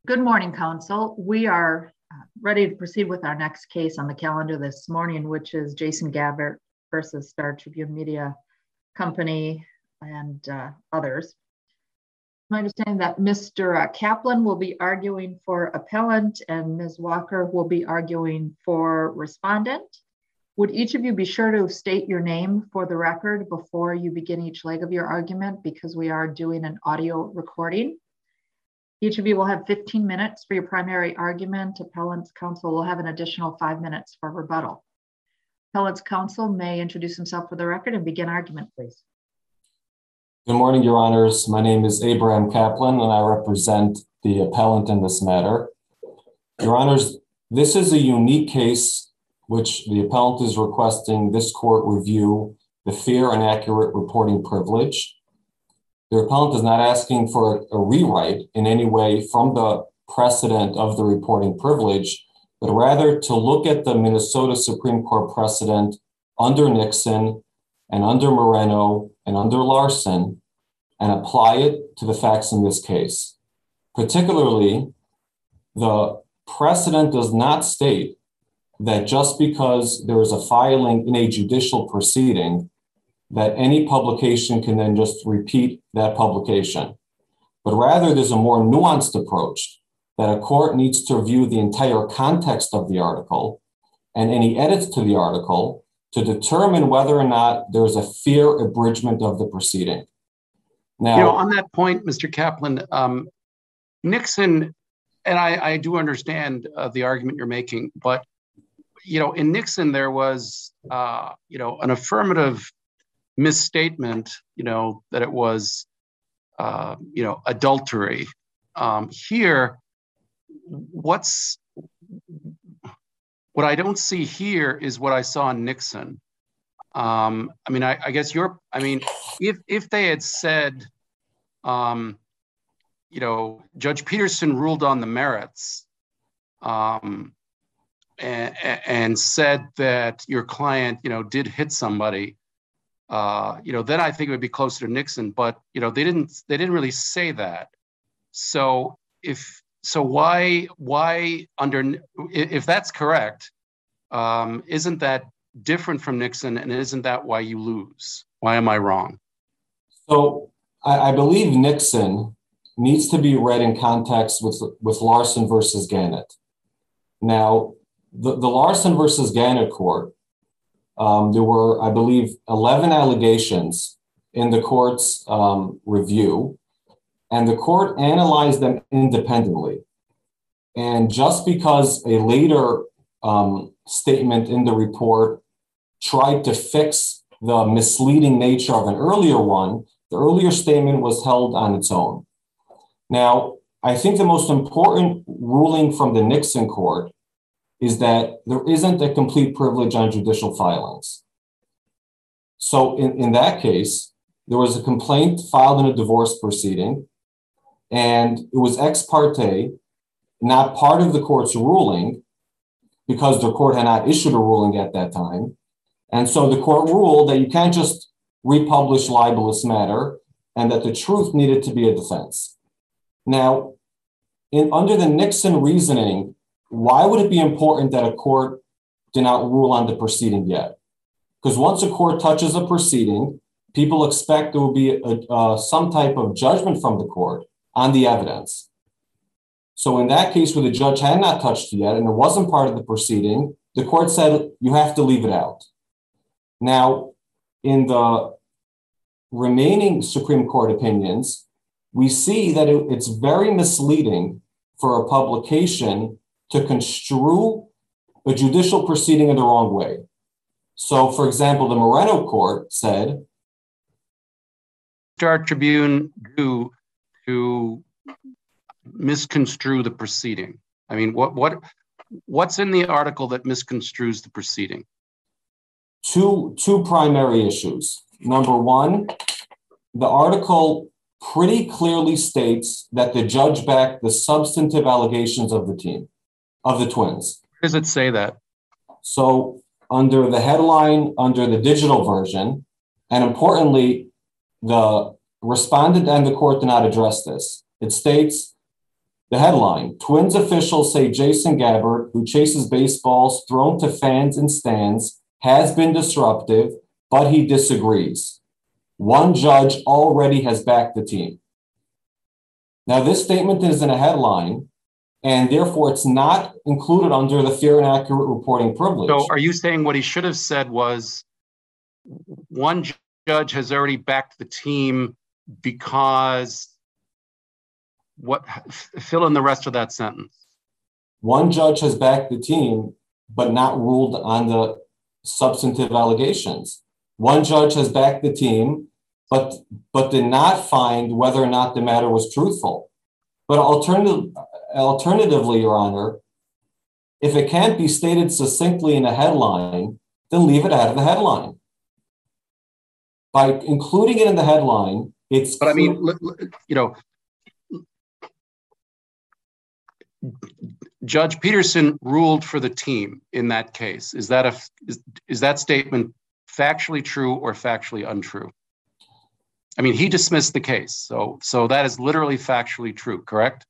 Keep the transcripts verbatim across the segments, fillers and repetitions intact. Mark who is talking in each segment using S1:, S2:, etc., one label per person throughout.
S1: Good morning, Council. We are ready to proceed with our next case on the calendar this morning, which is Jason Gabbert versus Star Tribune Media Company and uh, others. My understanding that Mister Kaplan will be arguing for appellant and Miz Walker will be arguing for respondent. Would each of you be sure to state your name for the record before you begin each leg of your argument, because we are doing an audio recording. Each of you will have fifteen minutes for your primary argument. Appellant's counsel will have an additional five minutes for rebuttal. Appellant's counsel may introduce himself for the record and begin argument, please.
S2: Good morning, Your Honors. My name is Abraham Kaplan, and I represent the appellant in this matter. Your Honors, this is a unique case which the appellant is requesting this court review the fair and accurate reporting privilege. The appellant is not asking for a rewrite in any way from the precedent of the reporting privilege, but rather to look at the Minnesota Supreme Court precedent under Nixon and under Moreno and under Larson and apply it to the facts in this case. Particularly, the precedent does not state that just because there is a filing in a judicial proceeding that any publication can then just repeat that publication. But rather, there's a more nuanced approach that a court needs to review the entire context of the article and any edits to the article to determine whether or not there's a fair abridgment of the proceeding. Now,
S3: you know, on that point, Mister Kaplan, um, Nixon, and I, I do understand uh, the argument you're making, but, you know, in Nixon, there was, uh, you know, an affirmative misstatement, you know, that it was, uh, you know, adultery. Um, here, what's, what I don't see here is what I saw in Nixon. Um, I mean, I, I guess you're, I mean, if if they had said, um, you know, Judge Peterson ruled on the merits um, and, and said that your client, you know, did hit somebody, uh, you know, then I think it would be closer to Nixon. But, you know, they didn't they didn't really say that. So if so, why why under if that's correct, um, isn't that different from Nixon, and isn't that why you lose? Why am I wrong?
S2: So I, I believe Nixon needs to be read in context with, with Larson versus Gannett. Now, the, the Larson versus Gannett court, um, there were, I believe, eleven allegations in the court's um, review, and the court analyzed them independently. And just because a later um, statement in the report tried to fix the misleading nature of an earlier one, the earlier statement was held on its own. Now, I think the most important ruling from the Nixon court is that there isn't a complete privilege on judicial filings. So in, in that case, there was a complaint filed in a divorce proceeding, and it was ex parte, not part of the court's ruling, because the court had not issued a ruling at that time. And so the court ruled that you can't just republish libelous matter and that the truth needed to be a defense. Now, in, under the Nixon reasoning, why would it be important that a court did not rule on the proceeding yet? Because once a court touches a proceeding, people expect there will be a, uh, some type of judgment from the court on the evidence. So in that case where the judge had not touched it yet and it wasn't part of the proceeding, the court said you have to leave it out. Now, in the remaining Supreme Court opinions, we see that it, it's very misleading for a publication to construe a judicial proceeding in the wrong way. So, for example, the Moreno court said,
S3: Star Tribune do to misconstrue the proceeding. I mean, what what what's in the article that misconstrues the proceeding?
S2: Two, two primary issues. Number one, the article pretty clearly states that the judge backed the substantive allegations of the team, of the twins.
S3: Where does it say that?
S2: So under the headline, under the digital version, and importantly, the respondent and the court did not address this. It states The headline, Twins officials say Jason Gabbert, who chases baseballs thrown to fans in stands, has been disruptive, but he disagrees. One judge already has backed the team. Now, this statement is in a headline, and therefore it's not included under the fair and accurate reporting privilege.
S3: So are you saying what he should have said was one judge has already backed the team because what, fill in the rest of that sentence.
S2: One judge has backed the team, but not ruled on the substantive allegations. One judge has backed the team, but, but did not find whether or not the matter was truthful. But alternative, alternatively, Your Honor, if it can't be stated succinctly in a headline, then leave it out of the headline. By including it in the headline, it's...
S3: But I mean, you know, Judge Peterson ruled for the team in that case. Is that a is, is that statement factually true or factually untrue? I mean, he dismissed the case, so so that is literally factually true, correct?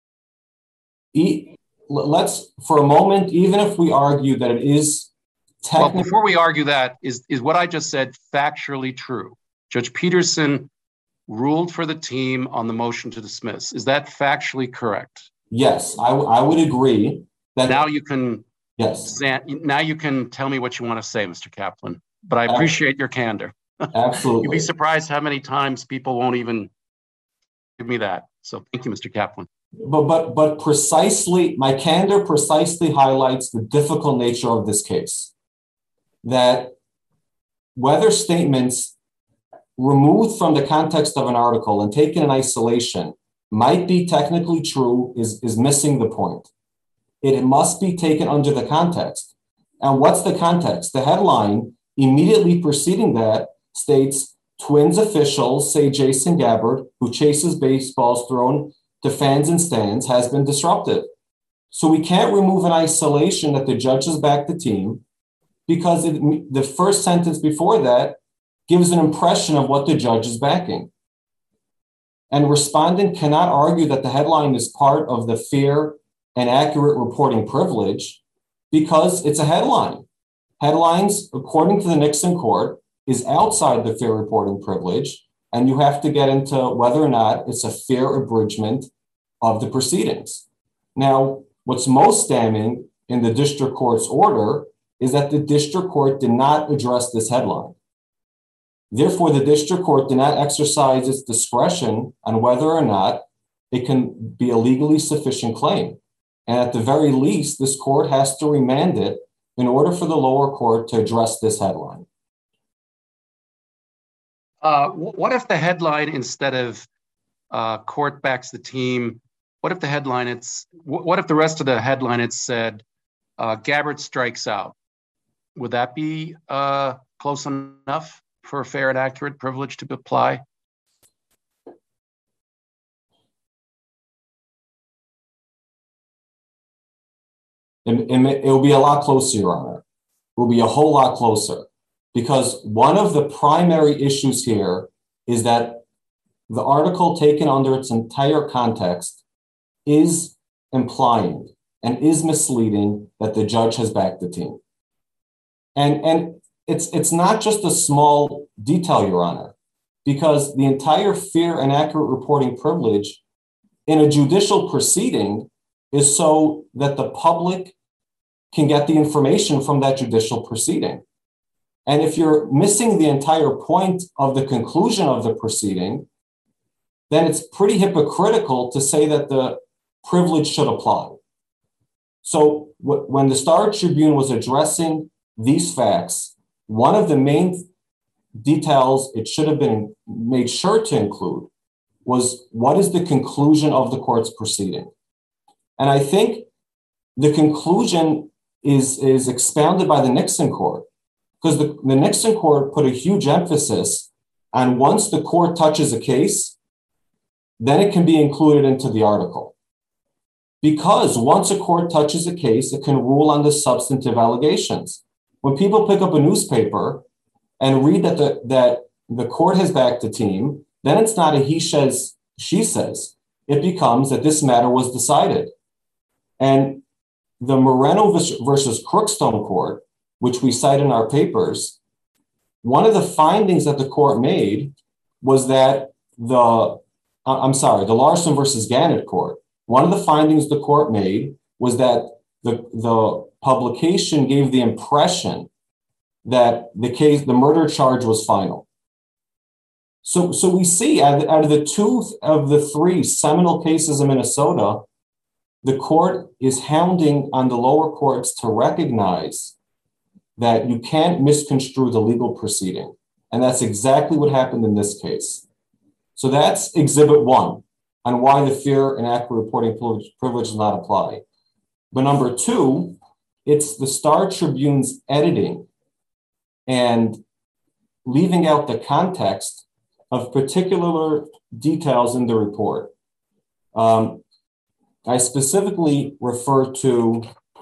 S2: He, let's for a moment, even if we argue that it is technically...
S3: Well, before we argue that, is is what I just said factually true? Judge Peterson ruled for the team on the motion to dismiss. Is that factually correct?
S2: Yes, I, I would agree that
S3: now you can
S2: yes
S3: now you can tell me what you want to say, Mister Kaplan. But I appreciate your candor.
S2: Absolutely.
S3: You'd be surprised how many times people won't even give me that. So thank you, Mister Kaplan.
S2: But but but precisely my candor precisely highlights the difficult nature of this case. That whether statements removed from the context of an article and taken in isolation might be technically true is, is missing the point. It must be taken under the context. And what's the context? The headline immediately preceding that states, Twins officials say Jason Gabbert, who chases baseballs thrown to fans in stands, has been disruptive. So we can't remove in isolation that the judge has backed the team because it, the first sentence before that gives an impression of what the judge is backing. And respondent cannot argue that the headline is part of the fair and accurate reporting privilege because it's a headline. Headlines, according to the Nixon court, is outside the fair reporting privilege, and you have to get into whether or not it's a fair abridgment of the proceedings. Now, what's most damning in the district court's order is that the district court did not address this headline. Therefore, the district court did not exercise its discretion on whether or not it can be a legally sufficient claim. And at the very least, this court has to remand it in order for the lower court to address this headline.
S3: Uh, what if the headline, instead of uh, court backs the team, what if the headline, it's, what if the rest of the headline, it said, uh, Gabbert strikes out? Would that be uh, close enough for a fair and accurate privilege to apply?
S2: It, it, it will be a lot closer, Your Honor. It will be a whole lot closer because one of the primary issues here is that the article taken under its entire context is implying and is misleading that the judge has backed the team. And, and It's, it's not just a small detail, Your Honor, because the entire fair and accurate reporting privilege in a judicial proceeding is so that the public can get the information from that judicial proceeding. And if you're missing the entire point of the conclusion of the proceeding, then it's pretty hypocritical to say that the privilege should apply. So w- when the Star Tribune was addressing these facts, one of the main details it should have been made sure to include was what is the conclusion of the court's proceeding. And I think the conclusion is, is expounded by the Nixon court because the, the Nixon court put a huge emphasis on once the court touches a case, then it can be included into the article. Because once a court touches a case, it can rule on the substantive allegations. When people pick up a newspaper and read that the, that the court has backed the team, then it's not a he says, she says. it becomes that this matter was decided. And the Moreno versus Crookstone court, which we cite in our papers, one of the findings that the court made was that the, I'm sorry, the Larson versus Gannett court, one of the findings the court made was that the, the publication gave the impression that the case, the murder charge was final. So, so we see out of, out of the two of the three seminal cases in Minnesota, the court is hounding on the lower courts to recognize that you can't misconstrue the legal proceeding. And that's exactly what happened in this case. So that's exhibit one on why the fair and accurate reporting privilege, privilege does not apply. But number two, it's the Star Tribune's editing and leaving out the context of particular details in the report. Um, I specifically refer to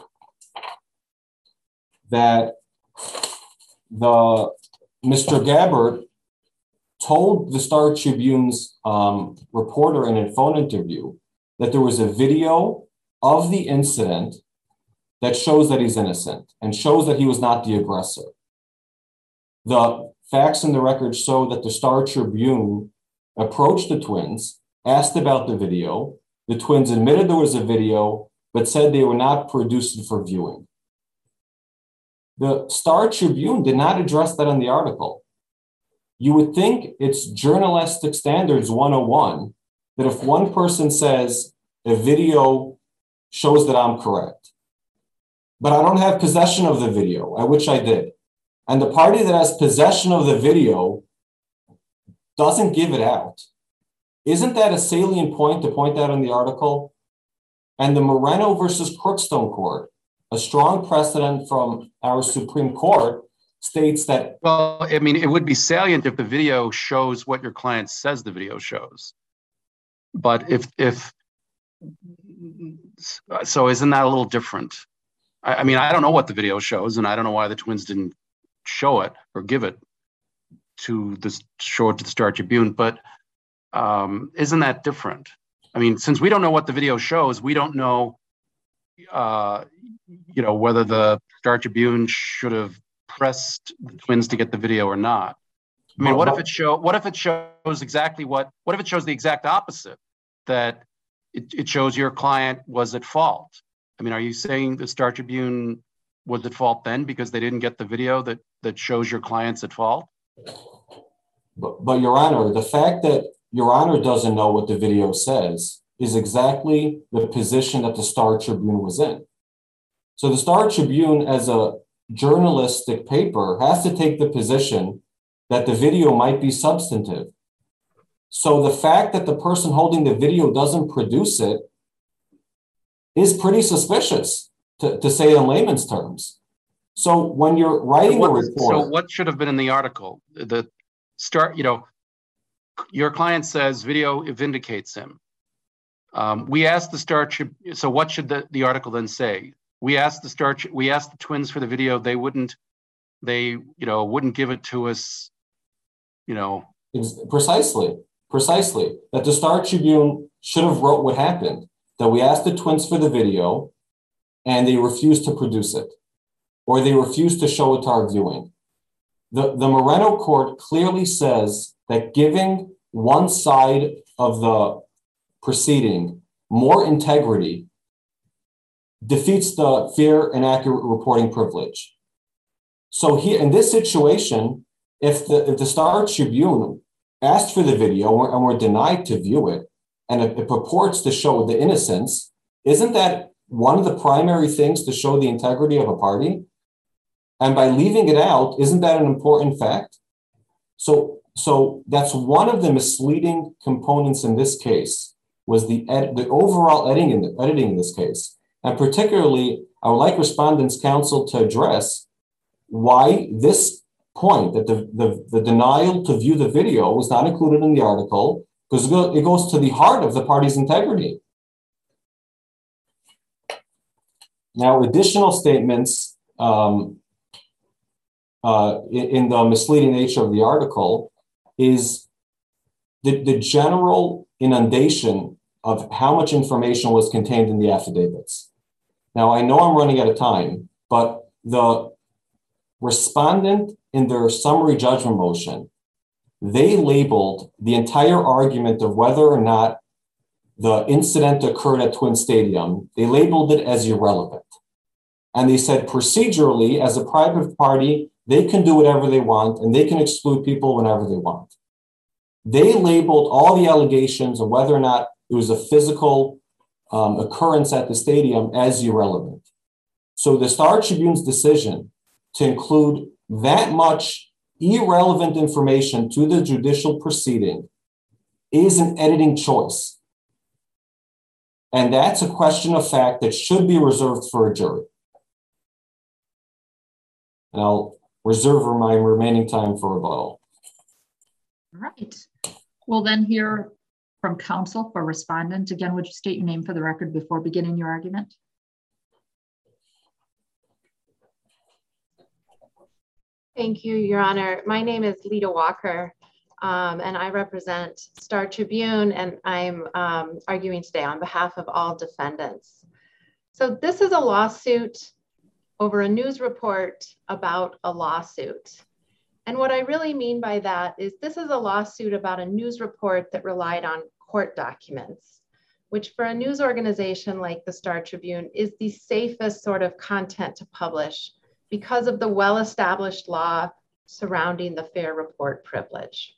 S2: that the Mister Gabbert told the Star Tribune's um, reporter in a phone interview that there was a video of the incident that shows that he's innocent and shows that he was not the aggressor. The facts in the record show that the Star Tribune approached the twins, asked about the video. The twins admitted there was a video, but said they were not produced for viewing. The Star Tribune did not address that in the article. You would think it's journalistic standards one oh one that if one person says a video shows that I'm correct, but I don't have possession of the video, at which I did, and the party that has possession of the video doesn't give it out, isn't that a salient point to point out in the article? And the Moreno versus Crookstone court, a strong precedent from our Supreme Court, states that.
S3: Well, I mean, it would be salient if the video shows what your client says the video shows. But if, if so isn't that a little different? I, I mean, I don't know what the video shows, and I don't know why the twins didn't show it or give it to the, show it to the Star Tribune, but um, isn't that different? I mean, since we don't know what the video shows, we don't know, uh, you know, whether the Star Tribune should have pressed the twins to get the video or not. I mean, what if it show? What if it shows exactly what? What if it shows the exact opposite? That it, it shows your client was at fault. I mean, are you saying the Star Tribune was at fault then because they didn't get the video that that shows your client's at fault?
S2: But, but Your Honor, the fact that Your Honor doesn't know what the video says is exactly the position that the Star Tribune was in. So the Star Tribune, as a journalistic paper, has to take the position that the video might be substantive. So the fact that the person holding the video doesn't produce it is pretty suspicious, to, to say in layman's terms. So when you're writing
S3: what,
S2: a report...
S3: So what should have been in the article? The start, you know, your client says video vindicates him. Um, we asked the Star Tribune, so what should the, the article then say? We asked the Star, we asked the twins for the video. They wouldn't, they, you know, wouldn't give it to us, you know.
S2: Precisely, precisely. That the Star Tribune should have wrote what happened. That we asked the twins for the video and they refused to produce it. Or they refused to show it to our viewing. The, the Moreno court clearly says that giving one side of the proceeding more integrity defeats the fair and accurate reporting privilege. So here in this situation, if the if the Star Tribune asked for the video and we're, and we're denied to view it, and it, it purports to show the innocence, isn't that one of the primary things to show the integrity of a party? And by leaving it out, isn't that an important fact? So, so that's one of the misleading components in this case, was the ed, the overall editing in, the, editing in this case. And particularly, I would like Respondents' Counsel to address why this point, that the, the, the denial to view the video was not included in the article, because it goes to the heart of the party's integrity. Now, additional statements um, uh, in, in the misleading nature of the article is the, the general inundation of how much information was contained in the affidavits. Now, I know I'm running out of time, but the respondent in their summary judgment motion, they labeled the entire argument of whether or not the incident occurred at Twin Stadium, they labeled it as irrelevant. And they said procedurally, as a private party, they can do whatever they want and they can exclude people whenever they want. They labeled all the allegations of whether or not it was a physical um, occurrence at the stadium as irrelevant. So the Star Tribune's decision to include that much irrelevant information to the judicial proceeding is an editing choice. And that's a question of fact that should be reserved for a jury. And I'll reserve my remaining time for rebuttal.
S1: All right. We'll then hear from counsel for respondent. Again, would you state your name for the record before beginning your argument?
S4: Thank you, Your Honor. My name is Lita Walker, um, and I represent Star Tribune, and I'm um, arguing today on behalf of all defendants. So this is a lawsuit over a news report about a lawsuit. And what I really mean by that is this is a lawsuit about a news report that relied on court documents, which for a news organization like the Star Tribune is the safest sort of content to publish because of the well-established law surrounding the fair report privilege.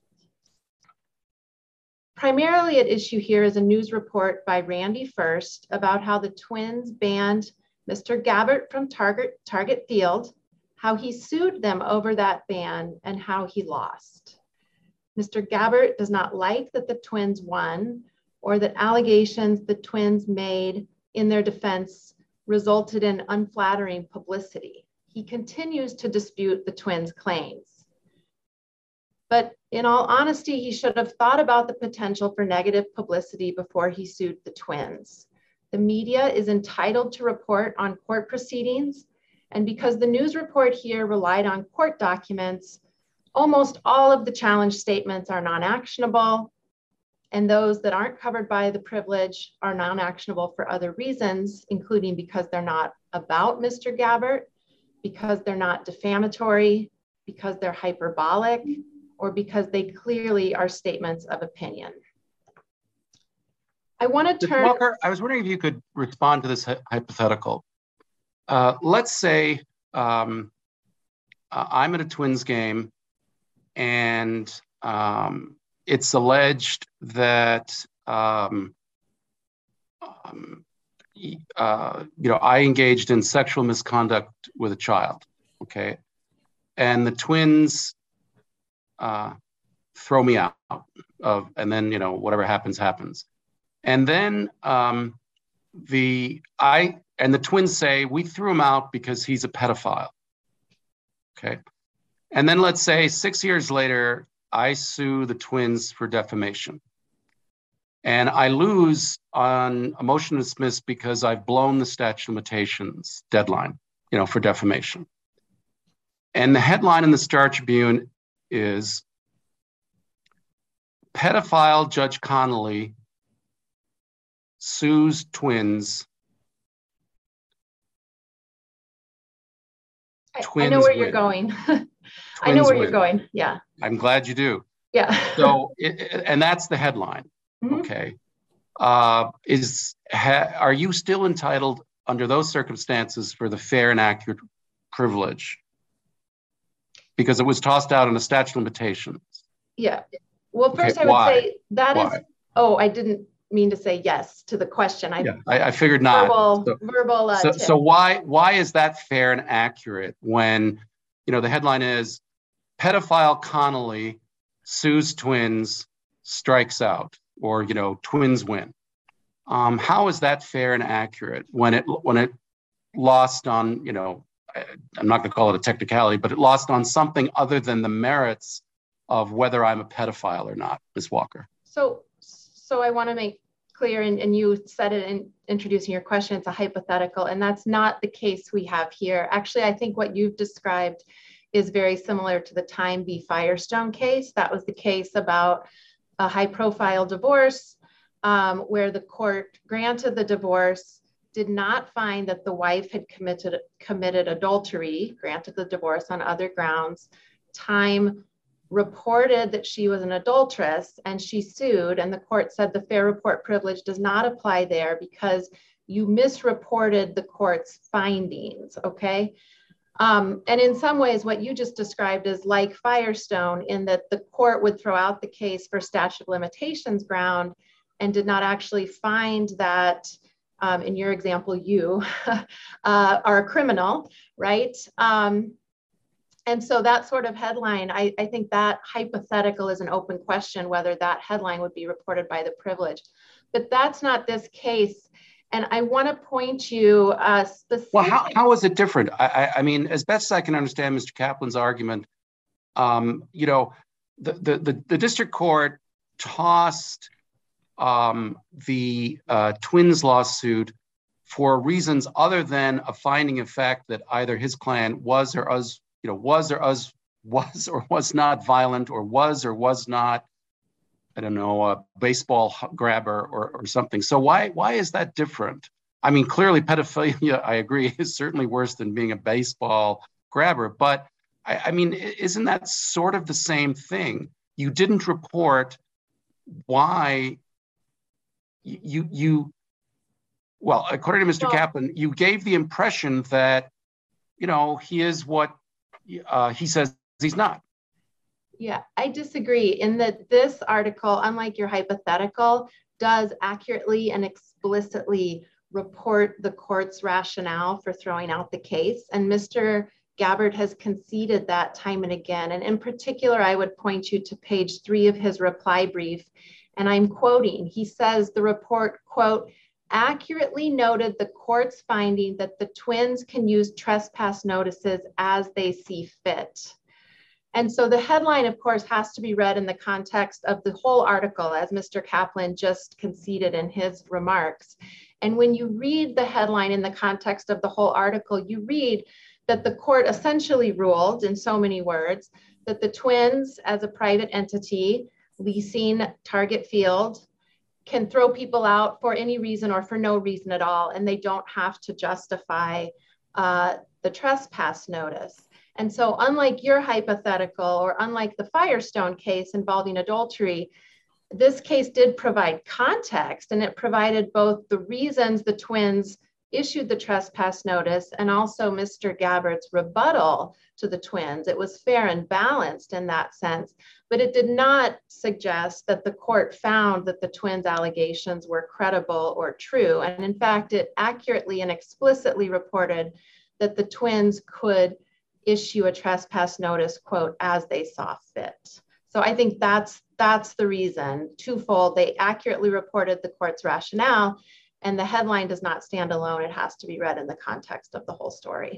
S4: Primarily at issue here is a news report by Randy First about how the Twins banned Mister Gabbert from Target, Target Field, how he sued them over that ban, and how he lost. Mister Gabbert does not like that the Twins won or that allegations the Twins made in their defense resulted in unflattering publicity. He continues to dispute the Twins' claims. But in all honesty, he should have thought about the potential for negative publicity before he sued the Twins. The media is entitled to report on court proceedings, and because the news report here relied on court documents, almost all of the challenge statements are non-actionable, and those that aren't covered by the privilege are non-actionable for other reasons, including because they're not about Mister Gabbert, because they're not defamatory, because they're hyperbolic, or because they clearly are statements of opinion. I want to turn-
S3: Miz Walker, I was wondering if you could respond to this hypothetical. Uh, let's say um, uh, I'm at a Twins game and um, it's alleged that um, um, uh, you know, I engaged in sexual misconduct with a child, okay? And the Twins uh, throw me out of, and then, you know, whatever happens, happens. And then um, the, I, and the Twins say, we threw him out because he's a pedophile, okay? And then let's say six years later, I sue the Twins for defamation. And I lose on a motion to dismiss because I've blown the statute of limitations deadline, you know, for defamation. And the headline in the Star Tribune is, pedophile Judge Connolly sues Twins.
S4: I,
S3: Twins
S4: I know where
S3: win.
S4: you're going. I know where win. You're going, yeah.
S3: I'm glad you do.
S4: Yeah.
S3: So, it, and that's the headline, mm-hmm. Okay. Uh, is ha, are you still entitled under those circumstances for the fair and accurate privilege? Because it was tossed out on a statute of limitations.
S4: Yeah. Well, first okay, I would why? say that why? is, oh, I didn't mean to say yes to the question. I,
S3: yeah, I, I figured not.
S4: Verbal,
S3: so,
S4: verbal uh,
S3: so, so why, why is that fair and accurate when, you know, the headline is pedophile Connolly sues Twins, strikes out, or, you know, Twins win. Um, how is that fair and accurate when it, when it lost on, you know, I'm not going to call it a technicality, but it lost on something other than the merits of whether I'm a pedophile or not, Miz Walker?
S4: So, so I want to make clear, and, and you said it in introducing your question, it's a hypothetical, and that's not the case we have here. Actually, I think what you've described is very similar to the Time v. Firestone case. That was the case about a high profile divorce. um, where the court granted the divorce, did not find that the wife had committed, committed adultery, granted the divorce on other grounds. Time reported that she was an adulteress and she sued, and the court said the fair report privilege does not apply there because you misreported the court's findings, okay? Um, and in some ways, what you just described is like Firestone, in that the court would throw out the case for statute of limitations ground and did not actually find that, um, in your example, you uh, are a criminal, right? Um, and so that sort of headline, I, I think that hypothetical is an open question, whether that headline would be reported by the privilege. But that's not this case. And I want to point you uh, specifically.
S3: Well, how, how is it different? I, I, I mean, as best as I can understand Mister Kaplan's argument, um, you know, the, the, the, the district court tossed um, the uh, twins lawsuit for reasons other than a finding of fact that either his client was or was, you know, was or was, was or was not violent, or was or was not, I don't know, a baseball grabber or, or something. So why why is that different? I mean, clearly pedophilia, I agree, is certainly worse than being a baseball grabber. But I, I mean, isn't that sort of the same thing? You didn't report why you, you well, according to Mister
S4: No.
S3: Kaplan, you gave the impression that, you know, he is what uh, he says he's not.
S4: Yeah, I disagree in that this article, unlike your hypothetical, does accurately and explicitly report the court's rationale for throwing out the case. And Mister Gabbard has conceded that time and again. And in particular, I would point you to page three of his reply brief. And I'm quoting, he says the report, quote, accurately noted the court's finding that the twins can use trespass notices as they see fit. And so the headline, of course, has to be read in the context of the whole article, as Mister Kaplan just conceded in his remarks. And when you read the headline in the context of the whole article, you read that the court essentially ruled, in so many words, that the twins, as a private entity leasing Target Field, can throw people out for any reason or for no reason at all, and they don't have to justify uh, the trespass notice. And so unlike your hypothetical, or unlike the Firestone case involving adultery, this case did provide context, and it provided both the reasons the twins issued the trespass notice and also Mister Gabbard's rebuttal to the twins. It was fair and balanced in that sense, but it did not suggest that the court found that the twins' allegations were credible or true. And in fact, it accurately and explicitly reported that the twins could issue a trespass notice, quote, as they saw fit. So I think that's that's the reason, twofold. They accurately reported the court's rationale, and the headline does not stand alone. It has to be read in the context of the whole story.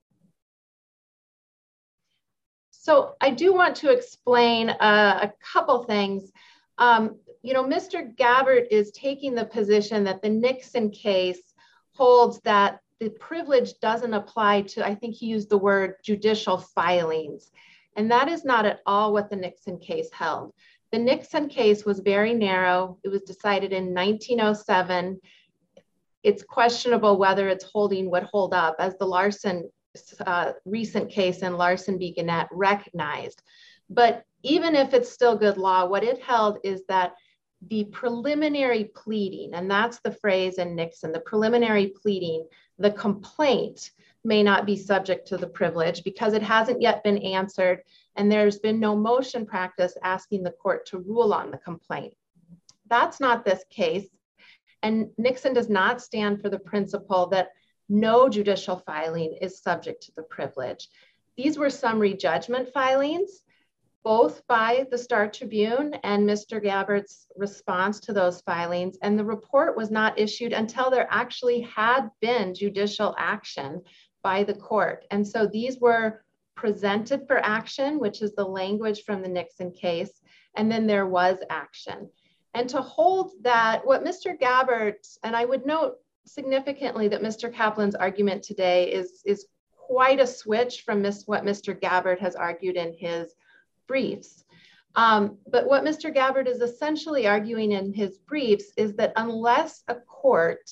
S4: So I do want to explain uh, a couple things. Um, you know, Mister Gabbard is taking the position that the Nixon case holds that the privilege doesn't apply to, I think he used the word judicial filings. And that is not at all what the Nixon case held. The Nixon case was very narrow. It was decided in nineteen oh seven. It's questionable whether its holding would hold up, as the Larson uh, recent case in Larson v. Gannett recognized. But even if it's still good law, what it held is that the preliminary pleading, and that's the phrase in Nixon, the preliminary pleading, the complaint may not be subject to the privilege because it hasn't yet been answered, and there's been no motion practice asking the court to rule on the complaint. That's not this case, and Nixon does not stand for the principle that no judicial filing is subject to the privilege. These were summary judgment filings, both by the Star Tribune and Mister Gabbard's response to those filings. And the report was not issued until there actually had been judicial action by the court. And so these were presented for action, which is the language from the Nixon case, and then there was action. And to hold that, what Mister Gabbard, and I would note significantly that Mister Kaplan's argument today is, is quite a switch from mis- what Mister Gabbard has argued in his briefs. Um, but what Mister Gabbard is essentially arguing in his briefs is that unless a court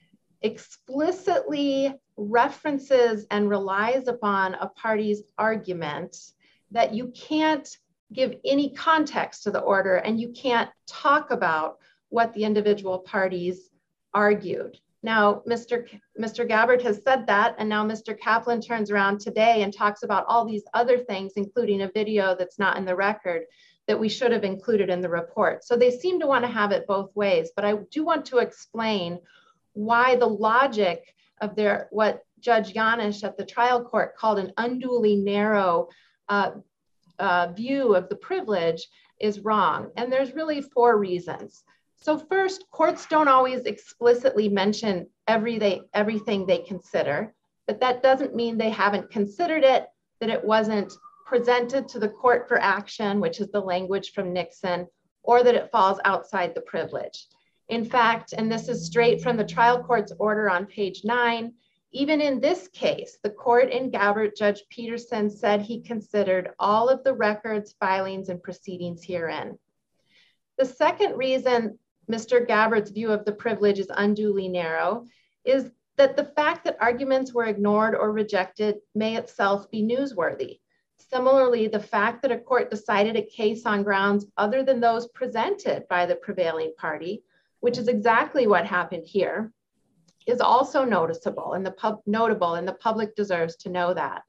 S4: explicitly references and relies upon a party's argument, that you can't give any context to the order and you can't talk about what the individual parties argued. Now, Mister K- Mister Gabbard has said that, and now Mister Kaplan turns around today and talks about all these other things, including a video that's not in the record that we should have included in the report. So they seem to want to have it both ways, but I do want to explain why the logic of their, what Judge Yanish at the trial court called an unduly narrow uh, uh, view of the privilege is wrong. And there's really four reasons. So first, courts don't always explicitly mention every they, everything they consider, but that doesn't mean they haven't considered it, that it wasn't presented to the court for action, which is the language from Nixon, or that it falls outside the privilege. In fact, and this is straight from the trial court's order on page nine, even in this case, the court in Gabbard, Judge Peterson said he considered all of the records, filings, and proceedings herein. The second reason Mister Gabbard's view of the privilege is unduly narrow is that the fact that arguments were ignored or rejected may itself be newsworthy. Similarly, the fact that a court decided a case on grounds other than those presented by the prevailing party, which is exactly what happened here, is also noticeable and the pub notable and the public deserves to know that.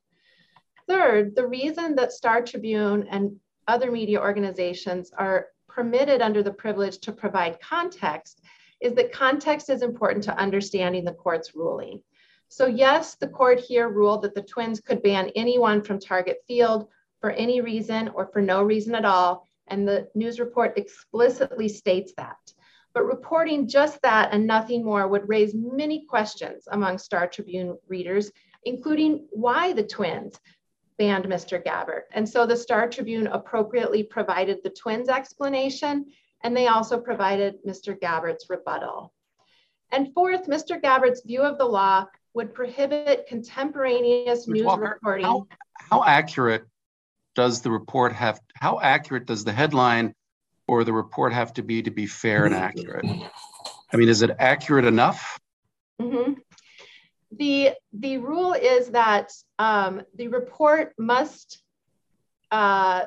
S4: Third, the reason that Star Tribune and other media organizations are permitted under the privilege to provide context is that context is important to understanding the court's ruling. So yes, the court here ruled that the Twins could ban anyone from Target Field for any reason or for no reason at all, and the news report explicitly states that. But reporting just that and nothing more would raise many questions among Star Tribune readers, including why the Twins banned Mister Gabbard. And so the Star Tribune appropriately provided the Twins' explanation, and they also provided Mister Gabbard's rebuttal. And fourth, Mister Gabbard's view of the law would prohibit contemporaneous news
S3: Walker,
S4: reporting.
S3: How, how accurate does the report have, how accurate does the headline or the report have to be to be fair and accurate? I mean, is it accurate enough?
S4: Mm-hmm. The, the rule is that um, the report must uh,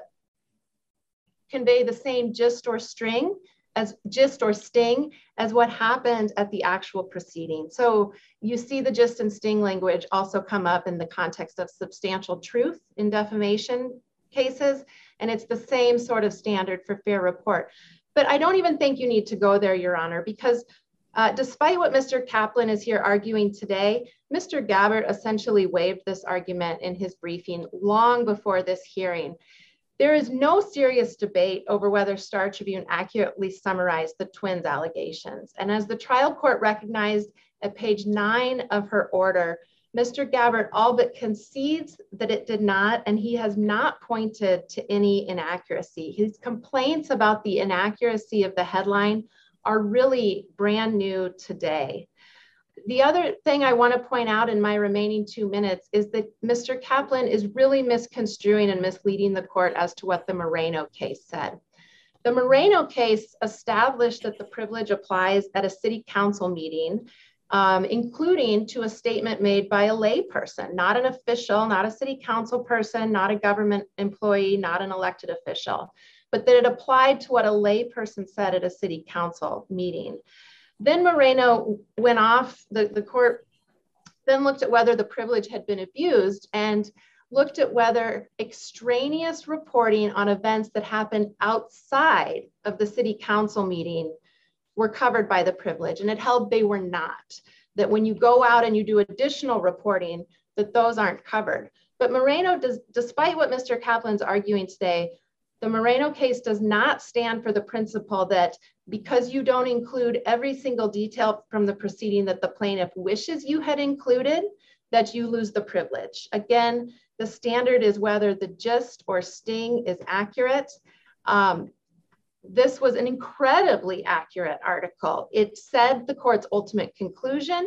S4: convey the same gist or string as gist or sting as what happened at the actual proceeding. So you see the gist and sting language also come up in the context of substantial truth in defamation cases, and it's the same sort of standard for fair report. But I don't even think you need to go there, Your Honor, because uh, despite what Mister Kaplan is here arguing today, Mister Gabbard essentially waived this argument in his briefing long before this hearing. There is no serious debate over whether Star Tribune accurately summarized the Twins' allegations. And as the trial court recognized at page nine of her order, Mister Gabbard all but concedes that it did not, and he has not pointed to any inaccuracy. His complaints about the inaccuracy of the headline are really brand new today. The other thing I want to point out in my remaining two minutes is that Mister Kaplan is really misconstruing and misleading the court as to what the Moreno case said. The Moreno case established that the privilege applies at a city council meeting, um, including to a statement made by a lay person, not an official, not a city council person, not a government employee, not an elected official, but that it applied to what a lay person said at a city council meeting. Then Moreno went off, the, the court then looked at whether the privilege had been abused and looked at whether extraneous reporting on events that happened outside of the city council meeting were covered by the privilege, and it held they were not, that when you go out and you do additional reporting, that those aren't covered. But Moreno, does, despite what Mister Kaplan's arguing today, the Moreno case does not stand for the principle that because you don't include every single detail from the proceeding that the plaintiff wishes you had included, that you lose the privilege. Again, the standard is whether the gist or sting is accurate. Um, this was an incredibly accurate article. It said the court's ultimate conclusion.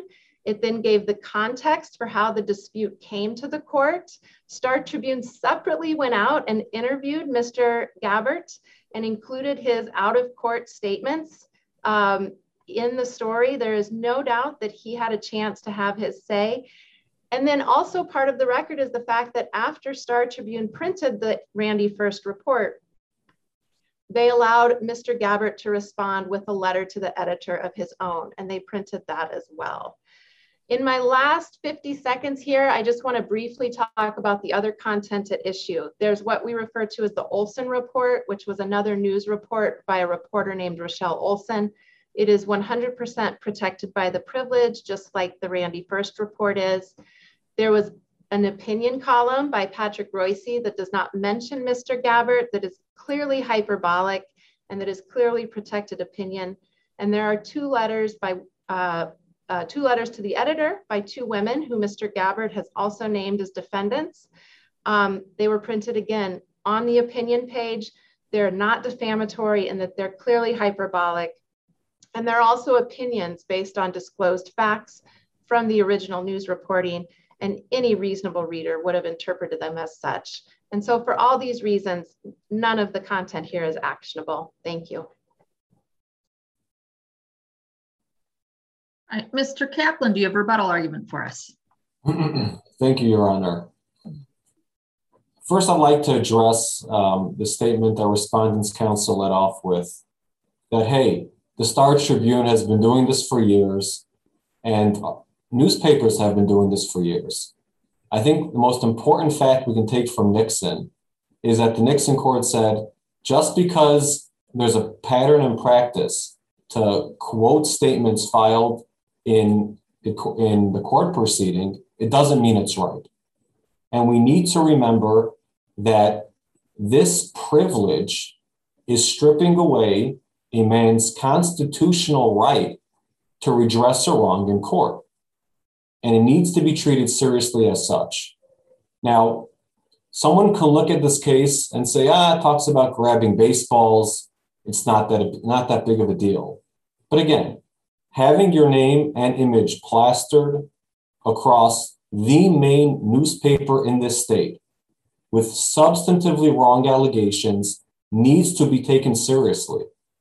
S4: It then gave the context for how the dispute came to the court. Star Tribune separately went out and interviewed Mister Gabbert and included his out-of-court statements um, in the story. There is no doubt that he had a chance to have his say. And then also part of the record is the fact that after Star Tribune printed the Randy First report, they allowed Mister Gabbert to respond with a letter to the editor of his own, and they printed that as well. In my last fifty seconds here, I just want to briefly talk about the other content at issue. There's what we refer to as the Olson Report, which was another news report by a reporter named Rochelle Olson. It is one hundred percent protected by the privilege, just like the Randy First report is. There was an opinion column by Patrick Royce that does not mention Mister Gabbert, that is clearly hyperbolic and that is clearly protected opinion. And there are two letters by uh, uh, two letters to the editor by two women who Mister Gabbert has also named as defendants. Um, they were printed again on the opinion page. They're not defamatory in that they're clearly hyperbolic. And they're also opinions based on disclosed facts from the original news reporting, and any reasonable reader would have interpreted them as such. And so for all these reasons, none of the content here is actionable. Thank you.
S1: Right, Mister Kaplan, do you have a rebuttal argument for us?
S2: Thank you, Your Honor. First, I'd like to address um, the statement that Respondents' Counsel led off with, that, hey, the Star Tribune has been doing this for years, and newspapers have been doing this for years. I think the most important fact we can take from Nixon is that the Nixon court said, just because there's a pattern and practice to quote statements filed in, in the court proceeding, it doesn't mean it's right. And we need to remember that this privilege is stripping away a man's constitutional right to redress a wrong in court. And it needs to be treated seriously as such. Now, someone can look at this case and say, ah, it talks about grabbing baseballs. It's not that, not that big of a deal. But again, having your name and image plastered across the main newspaper in this state with substantively wrong allegations needs to be taken seriously.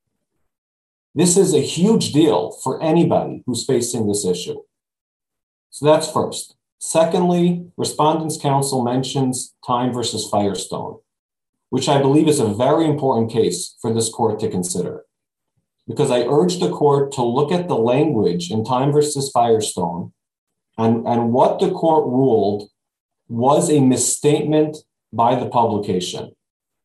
S2: This is a huge deal for anybody who's facing this issue. So that's first. Secondly, Respondents' Counsel mentions Time versus Firestone, which I believe is a very important case for this court to consider, because I urge the court to look at the language in Time versus Firestone and, and what the court ruled was a misstatement by the publication.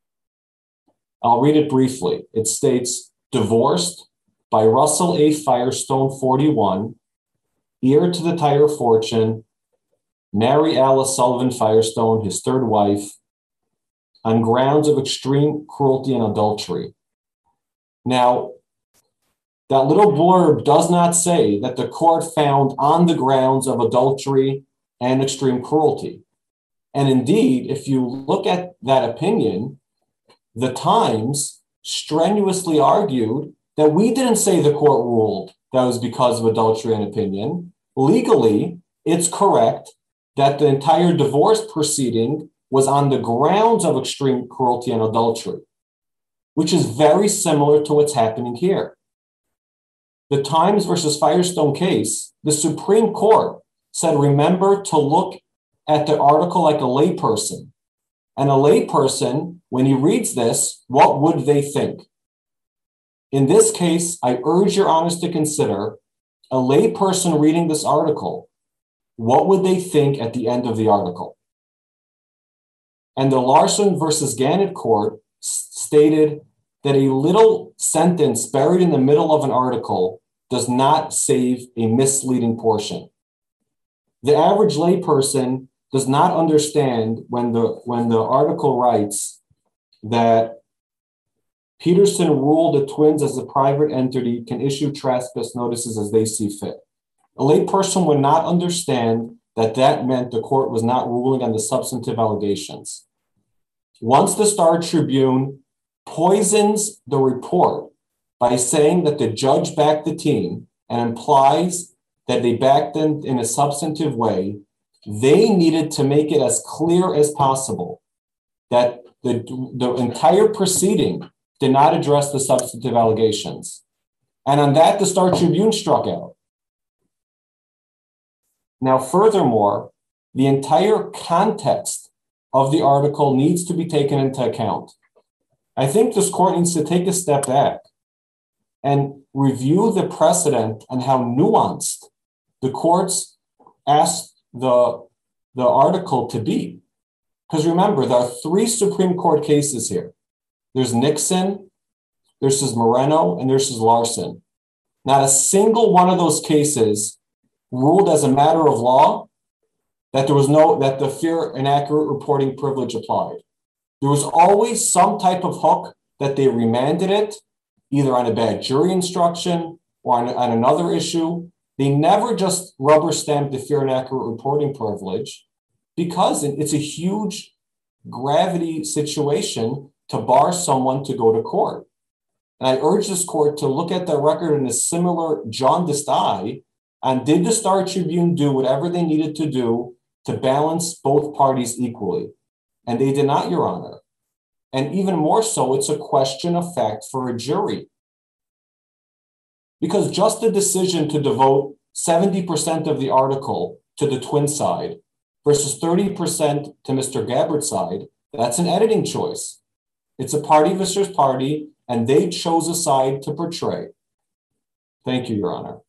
S2: I'll read it briefly. It states, divorced by Russell A. Firestone, forty-one, heir to the Tire fortune, Mary Alice Sullivan Firestone, his third wife, on grounds of extreme cruelty and adultery. Now, that little blurb does not say that the court found on the grounds of adultery and extreme cruelty. And indeed, if you look at that opinion, the Times strenuously argued that we didn't say the court ruled that was because of adultery and opinion. Legally, it's correct that the entire divorce proceeding was on the grounds of extreme cruelty and adultery, which is very similar to what's happening here. The Times versus Firestone case, the Supreme Court said, remember to look at the article like a layperson. And a layperson, when he reads this, what would they think? In this case, I urge your honors to consider a layperson reading this article. What would they think at the end of the article? And the Larson versus Gannett court stated that a little sentence buried in the middle of an article does not save a misleading portion. The average layperson does not understand when the, when the article writes that Peterson ruled the twins as a private entity can issue trespass notices as they see fit. A layperson would not understand that that meant the court was not ruling on the substantive allegations. Once the Star Tribune poisons the report by saying that the judge backed the team and implies that they backed in in a substantive way, they needed to make it as clear as possible that the, the entire proceeding did not address the substantive allegations. And on that, the Star Tribune struck out. Now, furthermore, the entire context of the article needs to be taken into account. I think this court needs to take a step back and review the precedent and how nuanced the courts asked the, the article to be. Because remember, there are three Supreme Court cases here. There's Nixon, there's Moreno, and there's Larson. Not a single one of those cases ruled as a matter of law that there was no, that the fair and accurate reporting privilege applied. There was always some type of hook that they remanded it, either on a bad jury instruction or on, on another issue. They never just rubber stamped the fair and accurate reporting privilege because it's a huge gravity situation to bar someone to go to court. And I urge this court to look at the record in a similar jaundiced eye. And did the Star Tribune do whatever they needed to do to balance both parties equally? And they did not, Your Honor. And even more so, it's a question of fact for a jury. Because just the decision to devote seventy percent of the article to the twin side versus thirty percent to Mister Gabbard's side, that's an editing choice. It's a party versus party, and they chose a side to portray. Thank you, Your Honor.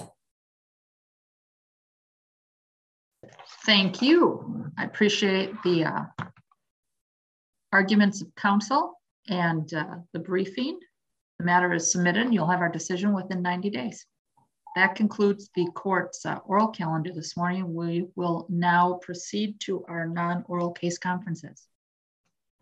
S1: Thank you. I appreciate the uh, arguments of counsel and uh, the briefing. The matter is submitted and you'll have our decision within ninety days. That concludes the court's uh, oral calendar this morning. We will now proceed to our non-oral case conferences.